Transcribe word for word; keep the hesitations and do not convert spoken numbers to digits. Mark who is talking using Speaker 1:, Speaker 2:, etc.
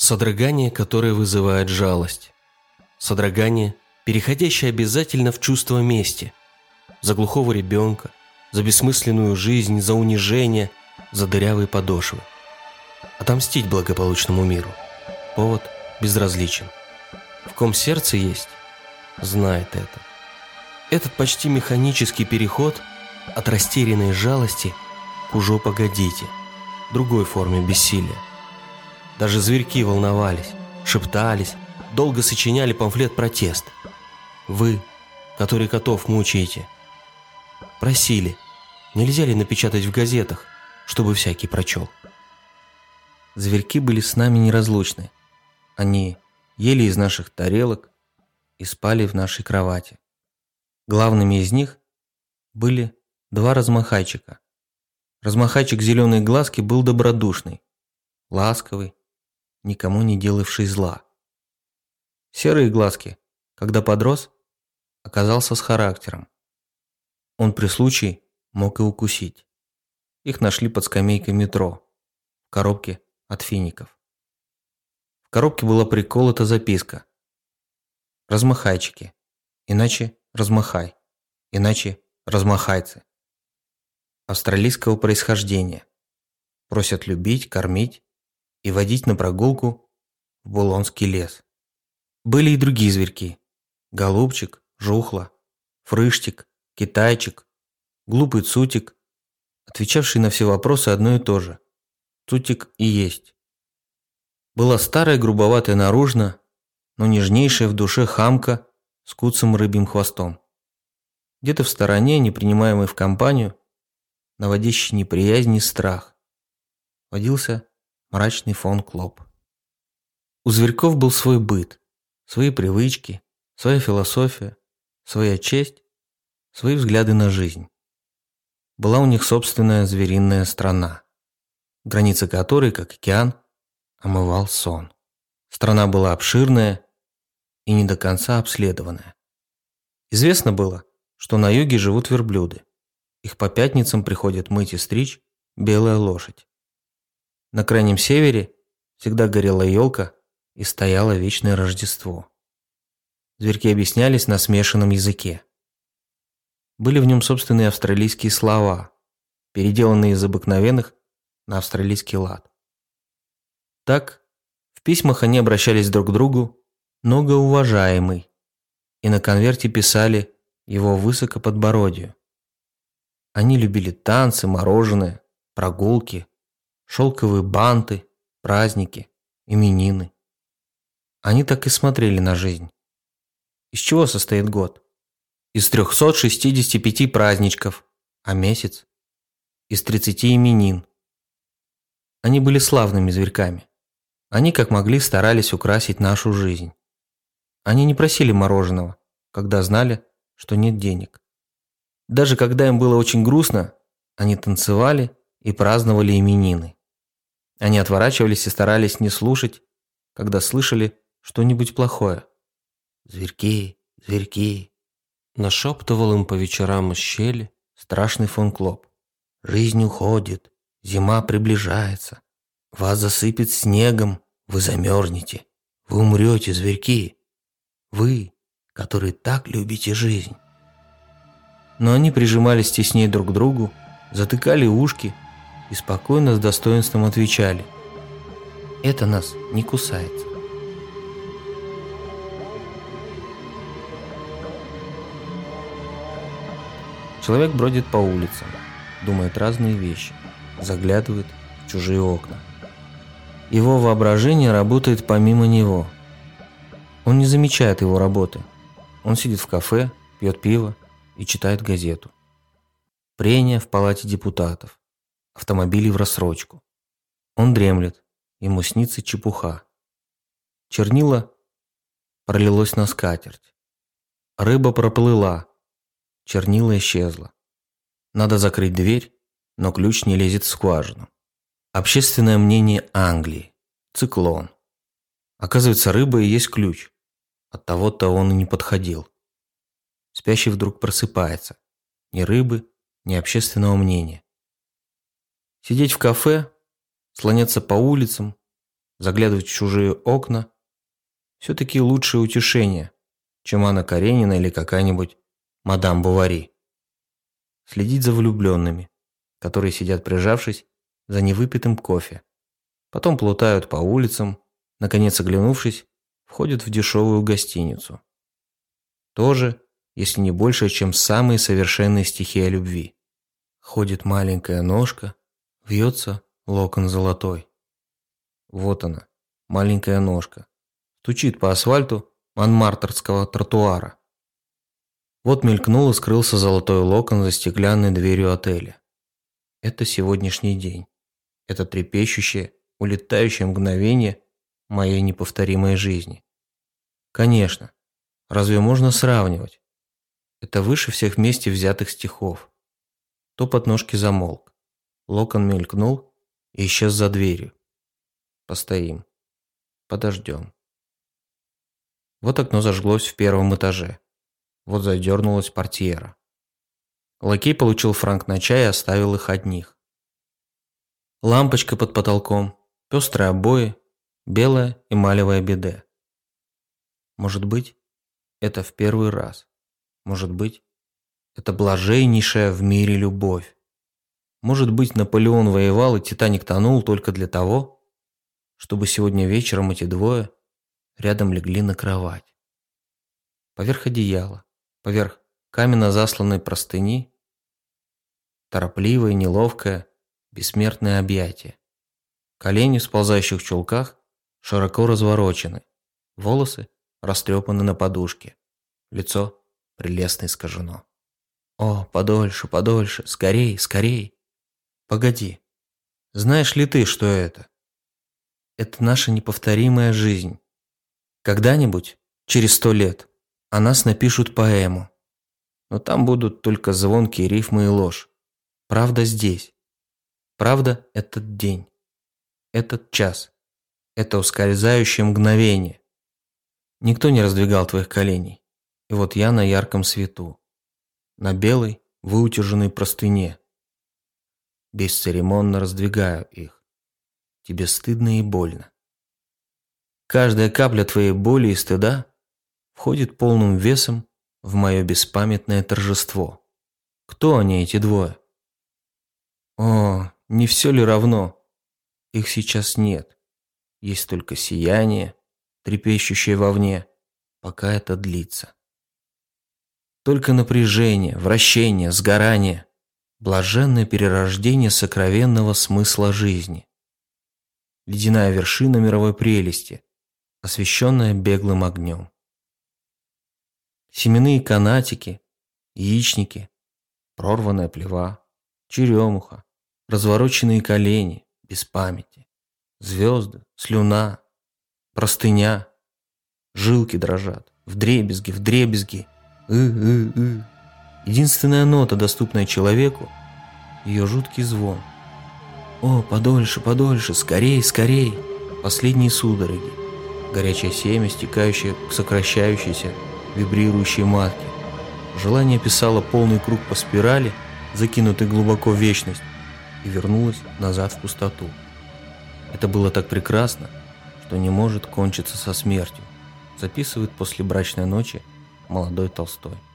Speaker 1: Содрогание, которое вызывает жалость. Содрогание, переходящее обязательно в чувство мести. За глухого ребенка, за бессмысленную жизнь, за унижение, за дырявые подошвы. Отомстить благополучному миру. Повод безразличен. В ком сердце есть, знает это. Этот почти механический переход от растерянной жалости к «уже погодите», другой форме бессилия. Даже зверьки волновались, шептались, долго сочиняли памфлет протеста. Вы, которые котов мучаете, просили, нельзя ли напечатать в газетах, чтобы всякий прочел. Зверьки были с нами неразлучны. Они ели из наших тарелок и спали в нашей кровати. Главными из них были два размахайчика. Размахайчик зеленой глазки был добродушный, ласковый, никому не делавший зла. Серые глазки, когда подрос, оказался с характером. Он при случае мог и укусить. Их нашли под скамейкой метро, в коробке от фиников. В коробке была приколота записка: «Размахайчики, иначе размахай, иначе размахайцы. Австралийского происхождения. Просят любить, кормить и водить на прогулку в Булонский лес». Были и другие зверьки: голубчик, жухла, фрыштик, китайчик, глупый цутик, отвечавший на все вопросы одно и то же: цутик и есть. Была старая, грубоватая наружно, но нежнейшая в душе хамка с куцым рыбьим хвостом. Где-то в стороне, не принимаемый в компанию, наводящий неприязнь и страх, водился мрачный фон Клоп. У зверьков был свой быт, свои привычки, своя философия, своя честь, свои взгляды на жизнь. Была у них собственная звериная страна, границы которой, как океан, омывал сон. Страна была обширная и не до конца обследованная. Известно было, что на юге живут верблюды. Их по пятницам приходят мыть и стричь белая лошадь. На крайнем севере всегда горела елка и стояло вечное Рождество. Зверьки объяснялись на смешанном языке. Были в нем собственные австралийские слова, переделанные из обыкновенных на австралийский лад. Так, в письмах они обращались друг к другу: «многоуважаемый», и на конверте писали его высокоподбородию. Они любили танцы, мороженое, прогулки, шелковые банты, праздники, именины. Они так и смотрели на жизнь. Из чего состоит год? Из трехсот шестидесяти пяти праздничков, а месяц? Из тридцати именин. Они были славными зверьками. Они, как могли, старались украсить нашу жизнь. Они не просили мороженого, когда знали, что нет денег. Даже когда им было очень грустно, они танцевали и праздновали именины. Они отворачивались и старались не слушать, когда слышали что-нибудь плохое. «Зверьки, зверьки», — нашептывал им по вечерам из щели страшный фон Клоп. «Жизнь уходит, зима приближается. Вас засыпет снегом, вы замерзнете. Вы умрете, зверьки. Вы, которые так любите жизнь». Но они прижимались теснее друг к другу, затыкали ушки и спокойно с достоинством отвечали: «Это нас не кусается». Человек бродит по улицам, думает разные вещи, заглядывает в чужие окна. Его воображение работает помимо него. Он не замечает его работы. Он сидит в кафе, пьет пиво и читает газету. Прения в палате депутатов, автомобили в рассрочку. Он дремлет, ему снится чепуха. Чернила пролилось на скатерть. Рыба проплыла, чернила исчезла. Надо закрыть дверь, но ключ не лезет в скважину. Общественное мнение Англии. Циклон. Оказывается, рыба и есть ключ. Оттого-то он и не подходил. Спящий вдруг просыпается. Ни рыбы, ни общественного мнения. Сидеть в кафе, слоняться по улицам, заглядывать в чужие окна – все-таки лучшее утешение, чем Анна Каренина или какая-нибудь мадам Бовари. Следить за влюбленными, которые сидят прижавшись за невыпитым кофе, потом плутают по улицам, наконец оглянувшись, входят в дешевую гостиницу. Тоже, если не больше, чем самые совершенные стихи о любви. Ходит маленькая ножка, вьется локон золотой. Вот она, маленькая ножка, стучит по асфальту монмартрского тротуара. Вот мелькнул и скрылся золотой локон за стеклянной дверью отеля. Это сегодняшний день. Это трепещущее, улетающее мгновение моей неповторимой жизни. Конечно, разве можно сравнивать? Это выше всех вместе взятых стихов. Топот ножки замолк. Локон мелькнул и исчез за дверью. Постоим. Подождем. Вот окно зажглось в первом этаже. Вот задернулась портьера. Лакей получил франк на чай и оставил их одних. Лампочка под потолком, пестрые обои, белая эмалевая биде. Может быть, это в первый раз. Может быть, это блаженнейшая в мире любовь. Может быть, Наполеон воевал и Титаник тонул только для того, чтобы сегодня вечером эти двое рядом легли на кровать. Поверх одеяла, поверх каменно засланной простыни, торопливое, неловкое, бессмертное объятие. Колени в сползающих чулках широко разворочены, волосы растрепаны на подушке, лицо прелестно искажено. О, подольше, подольше, скорей, скорей. Погоди, знаешь ли ты, что это? Это наша неповторимая жизнь. Когда-нибудь, через сто лет, о нас напишут поэму. Но там будут только звонкие рифмы и ложь. Правда здесь. Правда этот день. Этот час. Это ускользающее мгновение. Никто не раздвигал твоих коленей. И вот я на ярком свету. На белой, выутюженной простыне. Бесцеремонно раздвигаю их. Тебе стыдно и больно. Каждая капля твоей боли и стыда входит полным весом в мое беспамятное торжество. Кто они, эти двое? О, не все ли равно? Их сейчас нет. Есть только сияние, трепещущее вовне, пока это длится. Только напряжение, вращение, сгорание, блаженное перерождение сокровенного смысла жизни. Ледяная вершина мировой прелести, освещенная беглым огнем. Семенные канатики, яичники, прорванная плева, черемуха, развороченные колени, без памяти, звезды, слюна, простыня, жилки дрожат, вдребезги, вдребезги, ы-ы-ы. Единственная нота, доступная человеку, ее жуткий звон. О, подольше, подольше, скорей, скорей, последние судороги, горячее семя, стекающее к сокращающейся, вибрирующей матке. Желание писало полный круг по спирали, закинутой глубоко в вечность, и вернулось назад в пустоту. Это было так прекрасно, что не может кончиться со смертью, записывает после брачной ночи молодой Толстой.